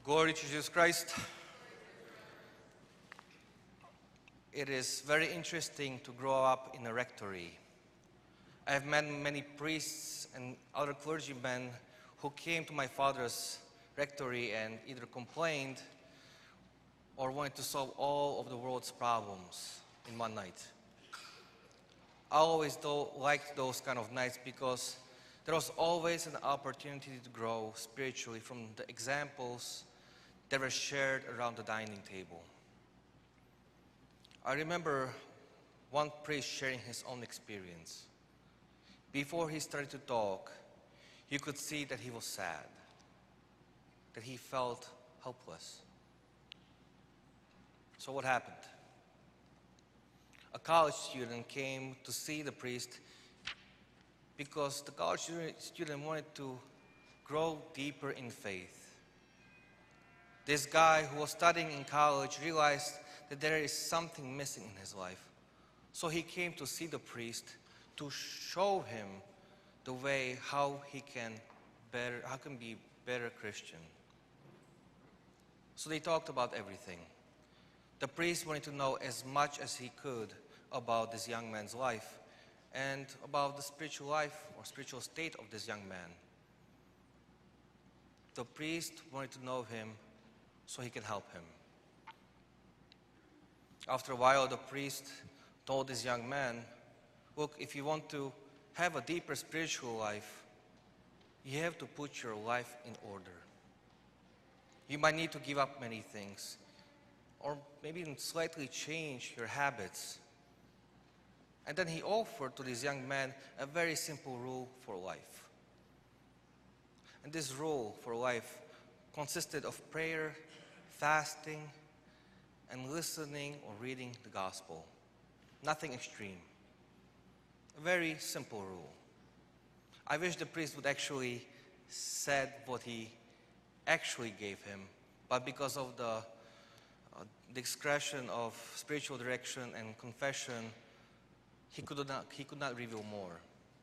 Glory to Jesus Christ. It is very interesting to grow up in a rectory. I have met many priests and other clergymen who came to my father's rectory and either complained or wanted to solve all of the world's problems in one night. I always liked those kind of nights because there was always an opportunity to grow spiritually from the examples that were shared around the dining table. I remember one priest sharing his own experience. Before he started to talk, you could see that he was sad, that he felt helpless. So what happened? A college student came to see the priest because the college student wanted to grow deeper in faith. This guy who was studying in college realized that there is something missing in his life. So he came to see the priest to show him the way how he can be better Christian. So they talked about everything. The priest wanted to know as much as he could about this young man's life and about the spiritual life or spiritual state of this young man. The priest wanted to know him so he can help him. After a while, the priest told this young man, look, if you want to have a deeper spiritual life, you have to put your life in order. You might need to give up many things, or maybe even slightly change your habits. And then he offered to this young man a very simple rule for life. And this rule for life consisted of prayer, fasting, and listening or reading the gospel. Nothing extreme. A very simple rule. I wish the priest would actually said what he actually gave him, but because of the discretion of spiritual direction and confession, he could not reveal more.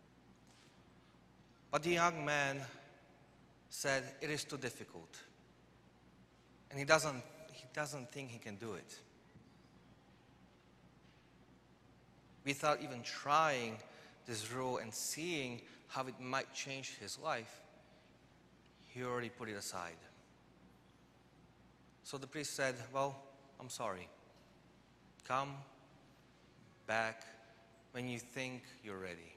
But the young man said it is too difficult, and he doesn't think he can do it. Without even trying this rule and seeing how it might change his life, he already put it aside. So the priest said, well, I'm sorry. Come back when you think you're ready.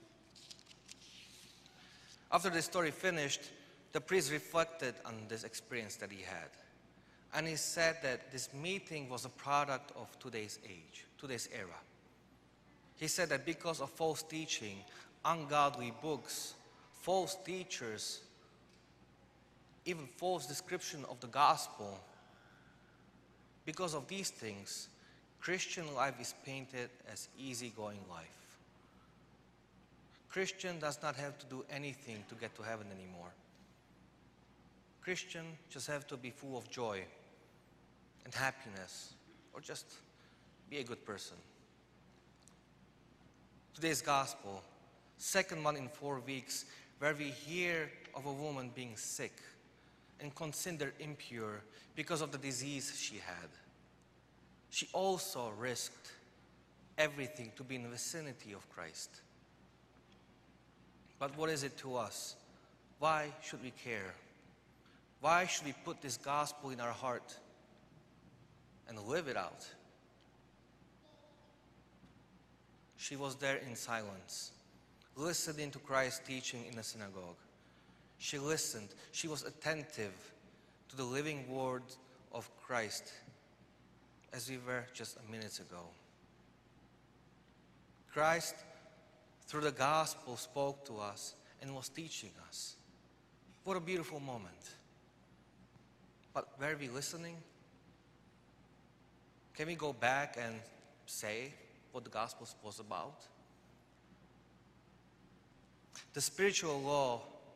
After the story finished, the priest reflected on this experience that he had. And he said that this meeting was a product of today's age, today's era. He said that because of false teaching, ungodly books, false teachers, even false description of the gospel, because of these things, Christian life is painted as easygoing life. Christian does not have to do anything to get to heaven anymore. Christian just have to be full of joy and happiness, or just be a good person. Today's gospel, second one in 4 weeks, where we hear of a woman being sick and considered impure because of the disease she had. She also risked everything to be in the vicinity of Christ. But what is it to us? Why should we care? Why should we put this gospel in our heart and live it out? She was there in silence, listening to Christ's teaching in the synagogue. She listened. She was attentive to the living word of Christ, as we were just a minute ago. Christ, through the gospel, spoke to us and was teaching us. What a beautiful moment. But were we listening? Can we go back and say what the gospel was about? The spiritual law,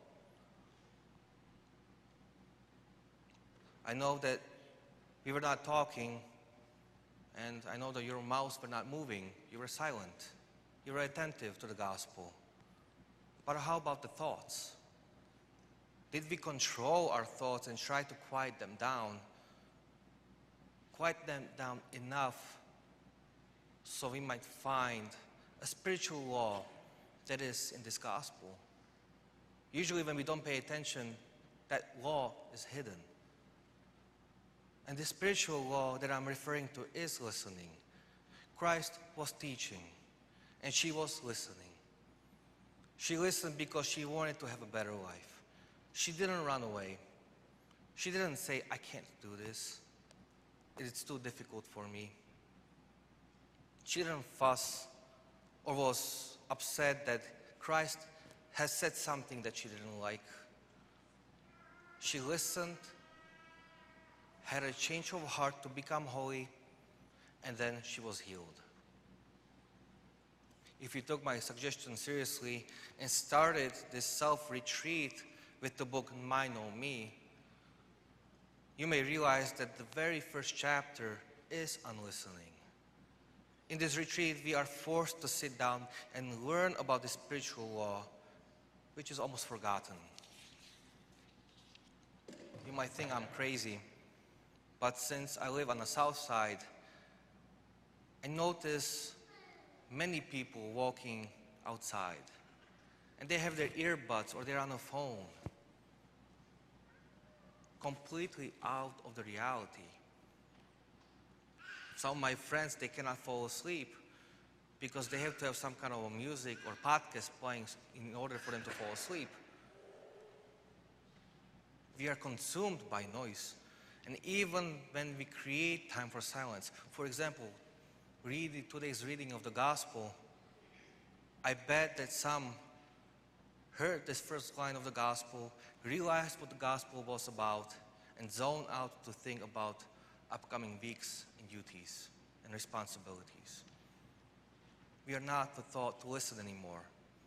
I know that we were not talking, and I know that your mouths were not moving. You were silent. You were attentive to the gospel. But how about the thoughts? Did we control our thoughts and try to quiet them down? Quiet them down enough so we might find a spiritual law that is in this gospel. Usually when we don't pay attention, that law is hidden. And the spiritual law that I'm referring to is listening. Christ was teaching, and she was listening. She listened because she wanted to have a better life. She didn't run away. She didn't say, I can't do this. It's too difficult for me. She didn't fuss or was upset that Christ has said something that she didn't like. She listened, had a change of heart to become holy, and then she was healed. If you took my suggestion seriously and started this self-retreat with the book My Know Me, you may realize that the very first chapter is on listening. In this retreat, we are forced to sit down and learn about the spiritual law, which is almost forgotten. You might think I'm crazy, but since I live on the south side, I notice many people walking outside, and they have their earbuds or they're on a phone, completely out of the reality. Some of my friends, they cannot fall asleep because they have to have some kind of a music or podcast playing in order for them to fall asleep. We are consumed by noise. And even when we create time for silence, for example, today's reading of the gospel, I bet that some heard this first line of the gospel, realized what the gospel was about, and zoned out to think about upcoming weeks and duties and responsibilities. We are not taught to listen anymore.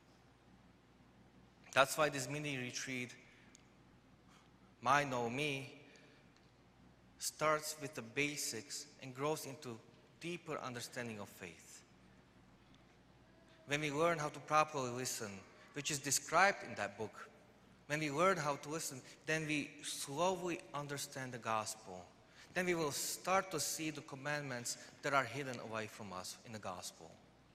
That's why this mini retreat, My Know Me, starts with the basics and grows into deeper understanding of faith. When we learn how to properly listen, which is described in that book, when we learn how to listen, then we slowly understand the gospel. Then we will start to see the commandments that are hidden away from us in the gospel.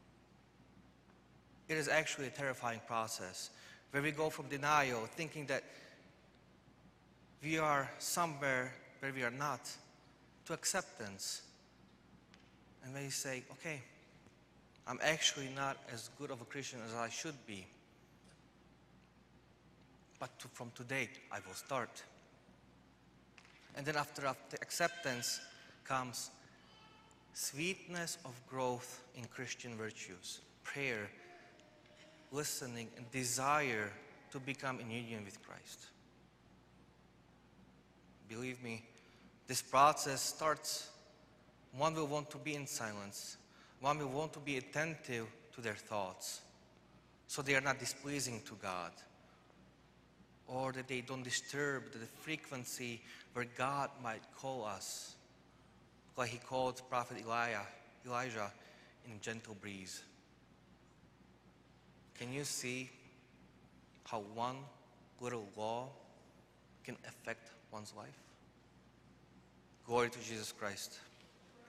It is actually a terrifying process where we go from denial, thinking that we are somewhere where we are not, to acceptance. And when you say, okay, I'm actually not as good of a Christian as I should be, but from today I will start. And then after acceptance comes sweetness of growth in Christian virtues, prayer, listening, and desire to become in union with Christ. Believe me, this process starts. One will want to be in silence. One will want to be attentive to their thoughts, so they are not displeasing to God, or that they don't disturb the frequency where God might call us, like he called Prophet Elijah in a gentle breeze. Can you see how one little law can affect one's life? Glory to Jesus Christ.